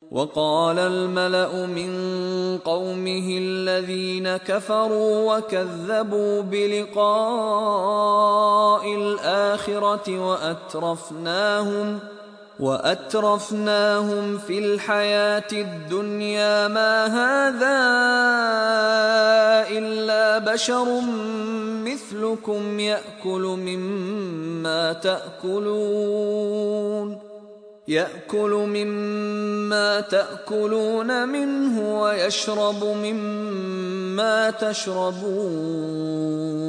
وقال الملأ من قومه الذين كفروا وكذبوا بلقاء الآخرة وأترفناهم في الحياة الدنيا ما هذا إلا بشر مثلكم يأكل مما تأكلون منه ويشرب مما تشربون